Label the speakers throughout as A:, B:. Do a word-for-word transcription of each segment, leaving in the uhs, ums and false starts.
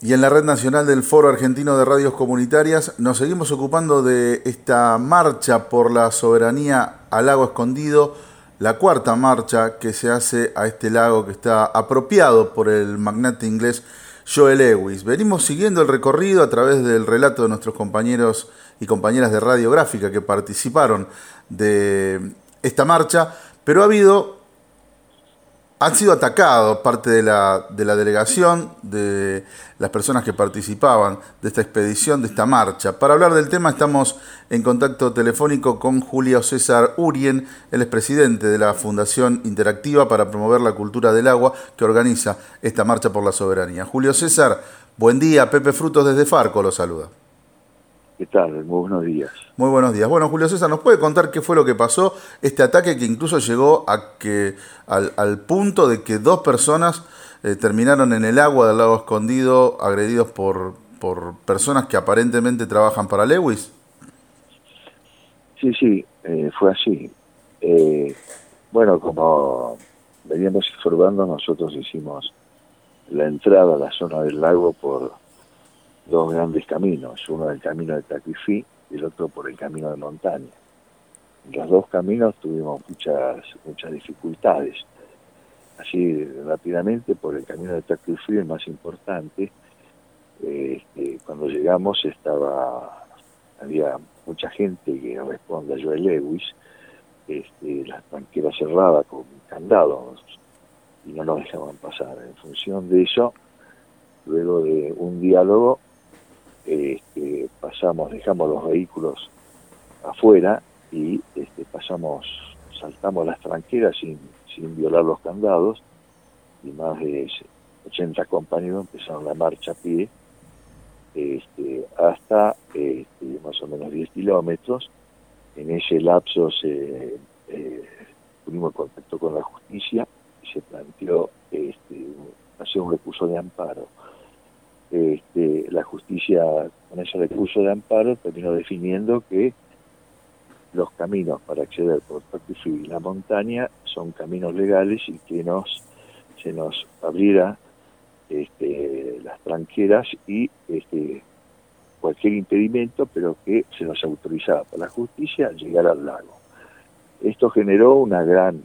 A: Y en la Red Nacional del Foro Argentino de Radios Comunitarias nos seguimos ocupando de esta marcha por la soberanía al lago Escondido, la cuarta marcha que se hace a este lago que está apropiado por el magnate inglés Joe Lewis. Venimos siguiendo el recorrido a través del relato de nuestros compañeros y compañeras de radiográfica que participaron de esta marcha, pero ha habido... Han sido atacados parte de la, de la delegación, de las personas que participaban de esta expedición, de esta marcha. Para hablar del tema estamos en contacto telefónico con Julio César Urien, él es presidente de la Fundación Interactiva para Promover la Cultura del Agua, que organiza esta marcha por la soberanía. Julio César, buen día, Pepe Frutos desde Farco lo saluda.
B: ¿Qué tal? Muy buenos días.
A: Muy buenos días. Bueno, Julio César, ¿nos puede contar qué fue lo que pasó? Este ataque que incluso llegó a que al, al punto de que dos personas eh, terminaron en el agua del lago Escondido agredidos por, por personas que aparentemente trabajan para Lewis.
B: Sí, sí, eh, fue así. Eh, bueno, como veníamos informando, nosotros hicimos la entrada a la zona del lago por dos grandes caminos, uno del camino de Tacuifí y el otro por el camino de montaña. En los dos caminos tuvimos muchas muchas dificultades. Así rápidamente, por el camino de Tacuifí, el más importante, eh, eh, cuando llegamos estaba había mucha gente que responde a Joe Lewis, este, las tranqueras cerradas con candados y no nos dejaban pasar. En función de eso, luego de un diálogo, Este, pasamos, dejamos los vehículos afuera y este, pasamos, saltamos las tranqueras sin, sin violar los candados, y más de ochenta compañeros empezaron la marcha a pie este, hasta este, más o menos diez kilómetros. En ese lapso se eh, tuvimos contacto con la justicia y se planteó este, hacer un recurso de amparo. Este, la justicia, con ese recurso de amparo, terminó definiendo que los caminos para acceder por Tacuifí y la montaña son caminos legales y que nos se nos abriera este, las tranqueras y este, cualquier impedimento, pero que se nos autorizaba por la justicia a llegar al lago. Esto generó una gran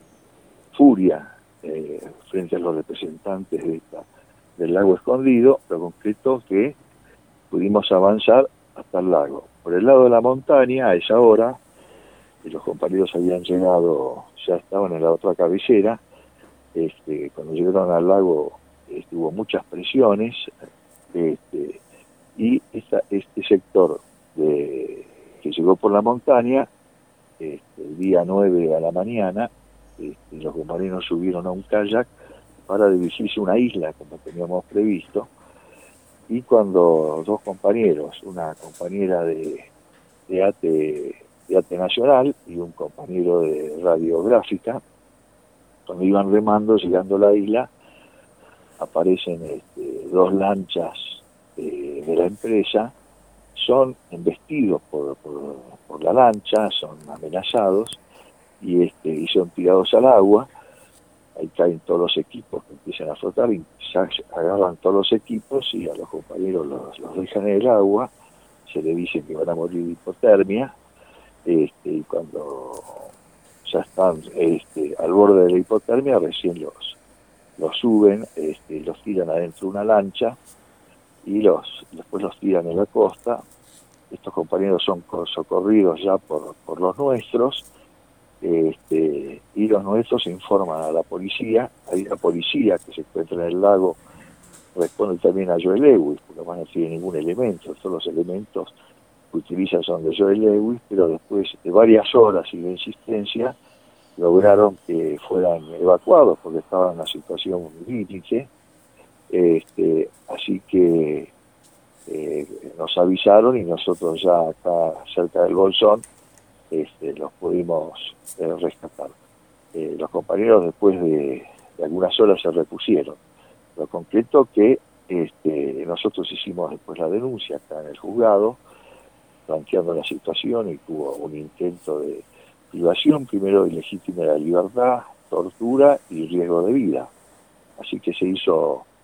B: furia eh, frente a los representantes de esta del lago Escondido, lo concreto que pudimos avanzar hasta el lago. Por el lado de la montaña, a esa hora, y los compañeros habían llegado, ya estaban en la otra cabecera, este, cuando llegaron al lago este, hubo muchas presiones, este, y esta, este sector de, que llegó por la montaña, este, el día nueve a la mañana, este, los compañeros subieron a un kayak para dirigirse a una isla, como teníamos previsto, y cuando dos compañeros, una compañera de, de, ATE, de ATE Nacional y un compañero de radiográfica, cuando iban remando, llegando a la isla, aparecen este, dos lanchas eh, de la empresa, son embestidos por, por, por la lancha, son amenazados, y, este, y son tirados al agua. Ahí caen todos los equipos que empiezan a flotar, y agarran todos los equipos y a los compañeros los, los dejan en el agua, se les dice que van a morir de hipotermia, este, y cuando ya están este, al borde de la hipotermia, recién los, los suben, este, los tiran adentro de una lancha y los después los tiran en la costa. Estos compañeros son socorridos ya por, por los nuestros, Este, y los nuestros informan a la policía. Hay la policía que se encuentra en el lago responde también a Joe Lewis, porque además no tiene ningún elemento, todos los elementos que utilizan son de Joe Lewis, pero después de varias horas y de insistencia lograron que fueran evacuados porque estaban en una situación límite, este, así que eh, nos avisaron y nosotros ya acá cerca del Bolsón Este, los pudimos eh, rescatar. Eh, los compañeros después de, de algunas horas se repusieron. Lo concreto que este, nosotros hicimos después la denuncia acá en el juzgado, planteando la situación, y tuvo un intento de privación, primero ilegítima de la libertad, tortura y riesgo de vida. Así que se hizo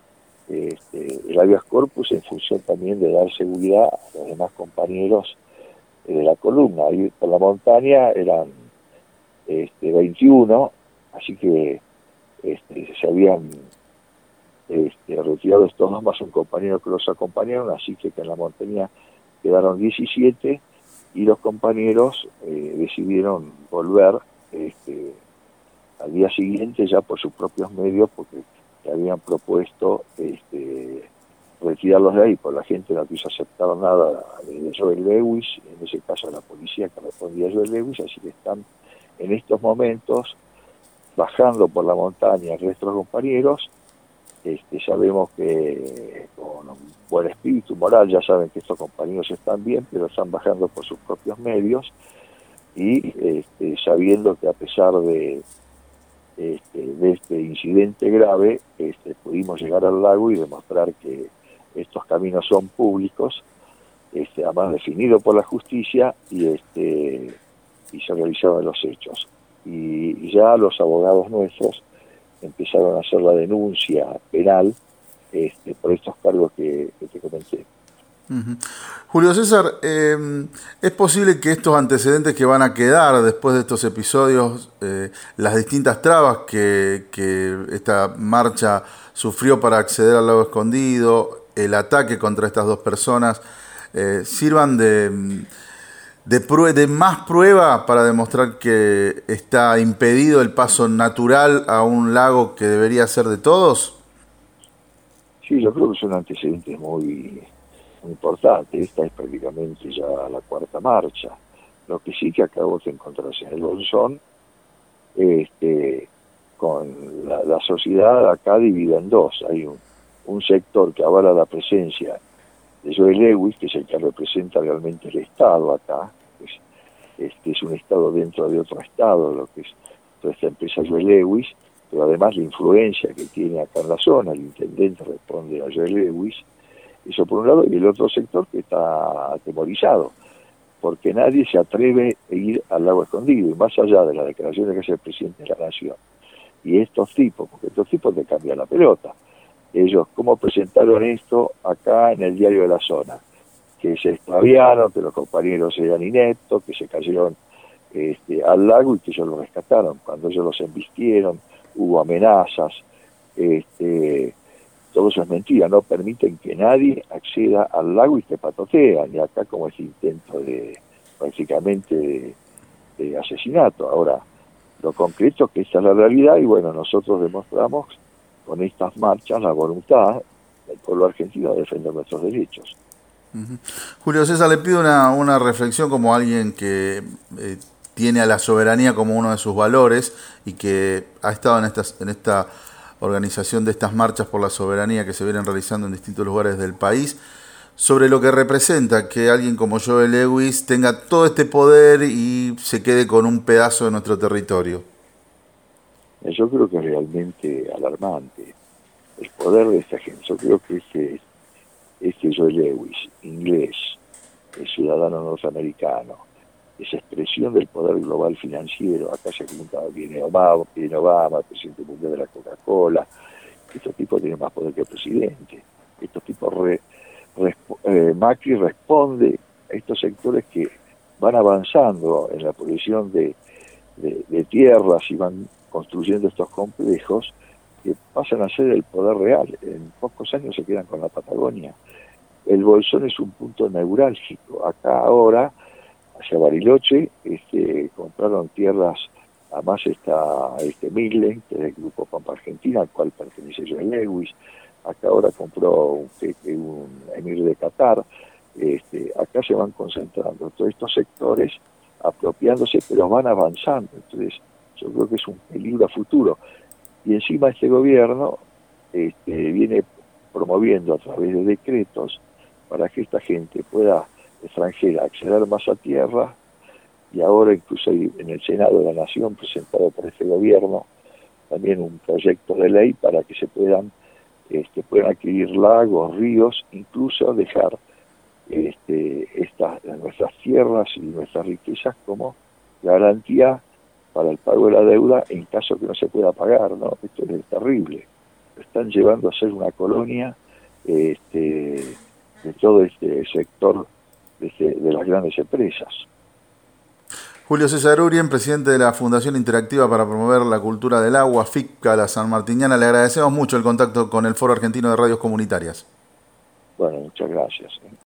B: este, el habeas corpus en función también de dar seguridad a los demás compañeros eh, de la columna. Ahí por la montaña eran este, veintiuno, así que este, se habían este, retirado estos dos más un compañero que los acompañaron, así que en la montaña quedaron diecisiete y los compañeros eh, decidieron volver este, al día siguiente ya por sus propios medios, porque se habían propuesto este, retirarlos de ahí, porque la gente no quiso aceptar nada de Joel Lewis, en ese caso la policía que respondía a Joel Lewis, así que están en estos momentos bajando por la montaña el resto de los compañeros. Este, sabemos que con un buen espíritu moral ya saben que estos compañeros están bien, pero están bajando por sus propios medios y este, sabiendo que a pesar de, este, de este incidente grave, este, pudimos llegar al lago y demostrar que estos caminos son públicos, este, además definidos por la justicia, y, este, y se realizaron los hechos. Y, y ya los abogados nuestros empezaron a hacer la denuncia penal este, por estos cargos que, que te comenté.
A: Uh-huh. Julio César, eh, ¿es posible que estos antecedentes que van a quedar después de estos episodios, eh, las distintas trabas que, que esta marcha sufrió para acceder al lago escondido, el ataque contra estas dos personas, eh, sirvan de, de, prue- de más prueba para demostrar que está impedido el paso natural a un lago que debería ser de todos?
B: Sí, yo creo que son antecedentes muy importante. Esta es prácticamente ya la cuarta marcha. Lo que sí que acabo de encontrarse en el Bolsón, este, con la, la sociedad acá dividida en dos. Hay un, un sector que avala la presencia de Joel Lewis, que es el que representa realmente el Estado acá, es, este, es un Estado dentro de otro Estado, lo que es toda esta empresa Joel Lewis, pero además la influencia que tiene acá en la zona, el intendente responde a Joel Lewis. Eso por un lado, y el otro sector que está atemorizado, porque nadie se atreve a ir al lago escondido, y más allá de la declaración de que es el presidente de la Nación. Y estos tipos, porque estos tipos te cambian la pelota. Ellos, ¿cómo presentaron esto acá en el diario de la zona? Que se extraviaron, que los compañeros eran ineptos, que se cayeron este, al lago y que ellos los rescataron. Cuando ellos los embistieron, hubo amenazas, este... todo eso es mentira, no permiten que nadie acceda al lago y te patotean, y acá como ese intento de prácticamente de, de asesinato. Ahora, lo concreto es que esta es la realidad, y bueno, nosotros demostramos con estas marchas la voluntad del pueblo argentino de defender nuestros derechos.
A: Uh-huh. Julio César, le pido una, una reflexión como alguien que eh, tiene a la soberanía como uno de sus valores y que ha estado en estas, en esta organización de estas marchas por la soberanía que se vienen realizando en distintos lugares del país, sobre lo que representa que alguien como Joel Lewis tenga todo este poder y se quede con un pedazo de nuestro territorio.
B: Yo creo que es realmente alarmante el poder de esta gente. Yo creo que este, este Joel Lewis, inglés, el ciudadano norteamericano, esa expresión del poder global financiero, acá se junta, viene Obama, viene Obama, el presidente mundial de la Coca-Cola, estos tipos tienen más poder que el presidente, estos tipos, re, resp eh, Macri responde a estos sectores que van avanzando en la posesión de, de, de tierras y van construyendo estos complejos que pasan a ser el poder real. En pocos años se quedan con la Patagonia. El Bolsón es un punto neurálgico. Acá ahora, hacia Bariloche, este, compraron tierras, además está este Midland, que es el grupo Pampa Argentina, al cual pertenece Joel Lewis. Acá ahora compró un, un emir de Qatar. Este, acá se van concentrando todos estos sectores, apropiándose, pero van avanzando. Entonces, yo creo que es un peligro a futuro. Y encima este gobierno este, viene promoviendo a través de decretos para que esta gente pueda, extranjera, acceder más a tierra, y ahora incluso hay en el Senado de la Nación, presentado por este gobierno, también un proyecto de ley para que se puedan, este, puedan adquirir lagos, ríos, incluso dejar este, estas, nuestras tierras y nuestras riquezas como garantía para el pago de la deuda en caso que no se pueda pagar, ¿no? Esto es terrible. están llevando a ser una colonia este, de todo este sector de, este, de las grandes empresas.
A: Julio César Urien, presidente de la Fundación Interactiva para Promover la Cultura del Agua, FICCA, la sanmartiniana, le agradecemos mucho el contacto con el Foro Argentino de Radios Comunitarias.
B: Bueno, muchas gracias.